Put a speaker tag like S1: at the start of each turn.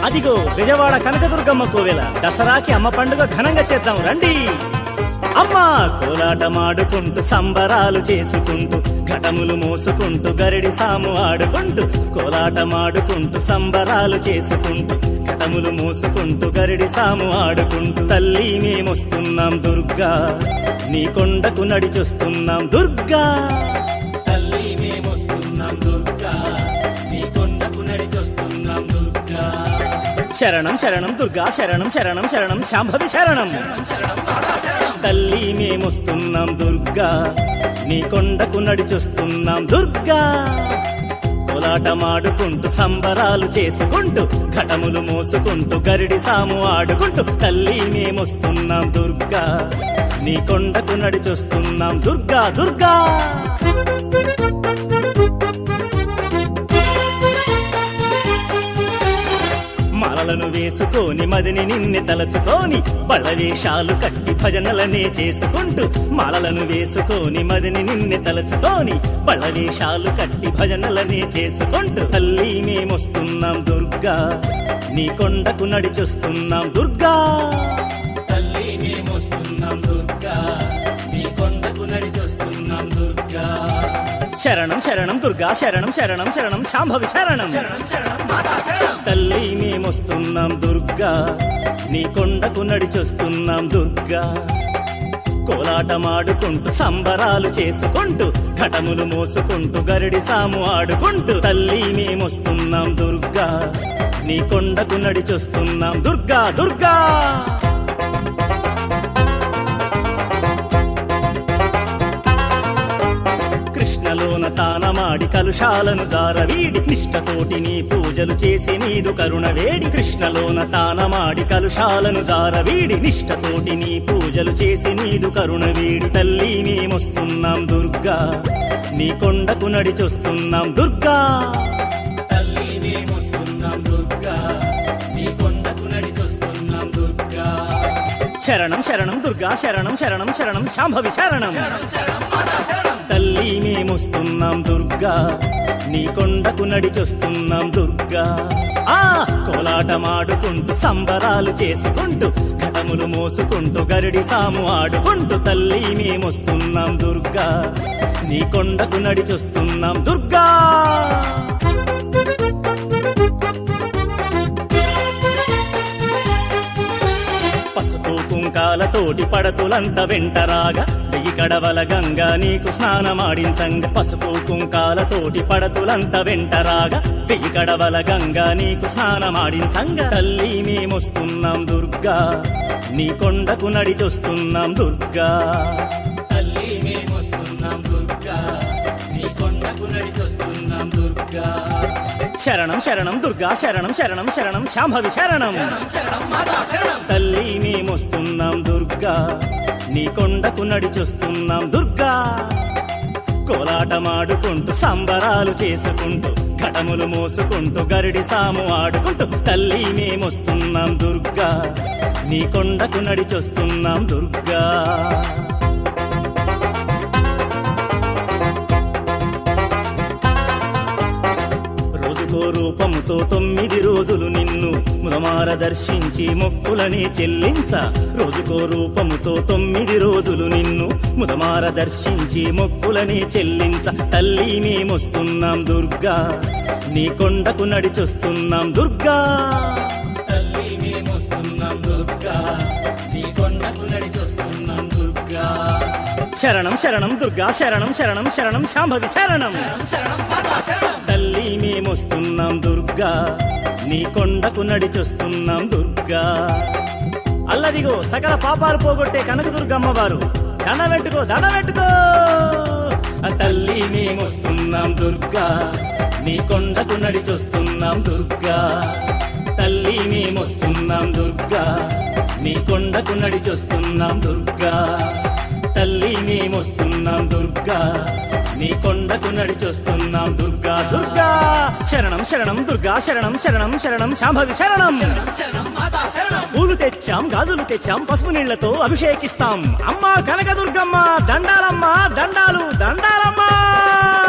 S1: అదిగో బెజవాడ కనకదుర్గమ్మ కోవెల దసరాకి అమ్మ పండుగ ఘనంగా చేద్దాం రండి. అమ్మ కోలాటమాడుకుంటూ సంబరాలు చేసుకుంటూ ఘటములు మోసుకుంటూ గరిడి సాము ఆడుకుంటూ కోలాటమాడుకుంటూ సంబరాలు చేసుకుంటూ ఘటములు మోసుకుంటూ గరిడి సాము ఆడుకుంటూ తల్లి మేమొస్తున్నాం దుర్గా నీ కొండకు నడిచొస్తున్నాం దుర్గా. తల్లి మేమొస్తున్నాం దుర్గా నీ కొండకు నడిచొస్తున్నాం దుర్గా. శరణం శరణం దుర్గా శరణం శరణం శరణం శాంభవి శరణం. తల్లి మేమొస్తున్నాం దుర్గా నీ కొండకు నడిచొస్తున్నాం దుర్గా. కోలాటమాడుకుంటూ సంబరాలు చేసుకుంటూ ఘటములు మోసుకుంటూ గరిడి సాము ఆడుకుంటూ తల్లి మేమొస్తున్నాం దుర్గా నీ కొండకు నడిచొస్తున్నాం దుర్గా దుర్గా. మాలలను వేసుకొని మదిని నిన్ను తలచుకొని బళ్ళవేషాలు కట్టి భజనలనే చేసుకుంటూ మాలలను వేసుకొని మదిని నిన్ను తలచుకొని బళ్ళవేషాలు కట్టి భజనలనే చేసుకుంటూ తల్లి మేమొస్తున్నాం దుర్గా నీ కొండకు నడిచొస్తున్నాం దుర్గా. తల్లి మేమొస్తున్నాం దుర్గా నీ కొండకు నడిచొస్తున్నాం దుర్గా. శరణం శరణం దుర్గా శరణం శరణం శరణం శాంభవి శరణం. తల్లి మేమొస్తున్నాం దుర్గా నీ కొండకు నడిచొస్తున్నాం దుర్గా. కోలాటమాడుకుంటూ సంబరాలు చేసుకుంటూ ఘటములు మోసుకుంటూ గరిడి సాము ఆడుకుంటూ తల్లి మేమొస్తున్నాం దుర్గా నీ కొండకు నడిచొస్తున్నాం దుర్గా దుర్గా. కృష్ణలోన తానమాడి కలుషాలను జారవీడి నిష్టతోటి నీ పూజలు చేసి నీదు కరుణ వేడి. కృష్ణలోన తానమాడి కలుషాలను జారవీడి నిష్టతోటి నీ పూజలు చేసి నీదు కరుణ వేడి. తల్లి మేమొస్తున్నాం దుర్గా నీ కొండకు నడిచొస్తున్నాం దుర్గా. తల్లి మేమొస్తున్నాం దుర్గా నీ కొండకు నడిచొస్తున్నాం దుర్గా. శరణం శరణం దుర్గా శరణం శరణం శరణం శాంభవి శరణం. తల్లి మేమొస్తున్నాం దుర్గా నీ కొండకు నడిచొస్తున్నాం దుర్గా. ఆ కోలాటమాడుకుంటూ సంబరాలు చేసుకుంటూ ఘటములు మోసుకుంటూ గరిడి సాము ఆడుకుంటూ తల్లి మేమొస్తున్నాం దుర్గా నీ కొండకు నడిచొస్తున్నాం దుర్గా. పసుపు కుంకాలతోటి పడతులంత వెంటరాగా వెయ్యి కడవల గంగా నీకు స్నానమాడించంగ. పసుపు కుంకాలతోటి పడతులంత వెంటరాగా వెయ్యి కడవల గంగా నీకు స్నానమాడించంగ. తల్లి మేమొస్తున్నాం దుర్గా నీ కొండకు నడిచొస్తున్నాం దుర్గా. తల్లి మేమొస్తున్నాం దుర్గా నీ కొండకు నడిచొస్తున్నాం దుర్గా. శరణం శరణం దుర్గా శరణం శరణం శరణం శాంభవి శరణం. తల్లి మేమొస్తున్నాం దుర్గా నీ కొండకు నడిచొస్తున్నాం దుర్గా. కోలాటమాడుకుంటూ సంబరాలు చేసుకుంటూ ఘటములు మోసుకుంటూ గరిడి సాము ఆడుకుంటూ తల్లి మేమొస్తున్నాం దుర్గా నీ కొండకు నడిచొస్తున్నాం దుర్గా. రూపముతో 9 రోజులు నిన్ను ముదమార దర్శించి మొక్కులని చెల్లించ. రోజుకో రూపముతో 9 రోజులు నిన్ను ముదమార దర్శించి మొక్కులని చెల్లించ. తల్లి మేమొస్తున్నాం దుర్గా నీ కొండకు నడిచొస్తున్నాం దుర్గా. తల్లి మేమొస్తున్నాం దుర్గా నీ కొండకు నడిచొస్తున్నాం దుర్గా. శరణం శరణం దుర్గా శరణం శరణం శరణం శాంభవి శరణం. తల్లి మేమొస్తున్నాం దుర్గా నీ కొండకు నడిచొస్తున్నాం దుర్గా. అల్లదిగో సకల పాపాలు పోగొట్టే కనకదుర్గమ్మ వారు దండబెట్టుకో. తల్లి మేమొస్తున్నాం దుర్గా నీ కొండకు నడిచొస్తున్నాం దుర్గా. తల్లి మేమొస్తున్నాం దుర్గా నీ కొండకు నడిచొస్తున్నాం దుర్గా. తల్లి మేమొస్తున్నాం దుర్గా నీ కొండకు నడిచొస్తున్నాం దుర్గా దుర్గా. శరణం శరణం దుర్గా శరణం శరణం శరణం శాంభవి శరణం. పూలు తెచ్చాం గాజులు తెచ్చాం పసుపు నీళ్లతో అభిషేకిస్తాం. అమ్మా కనకదుర్గమ్మ దండాలమ్మ దండాలు దండాలమ్మ.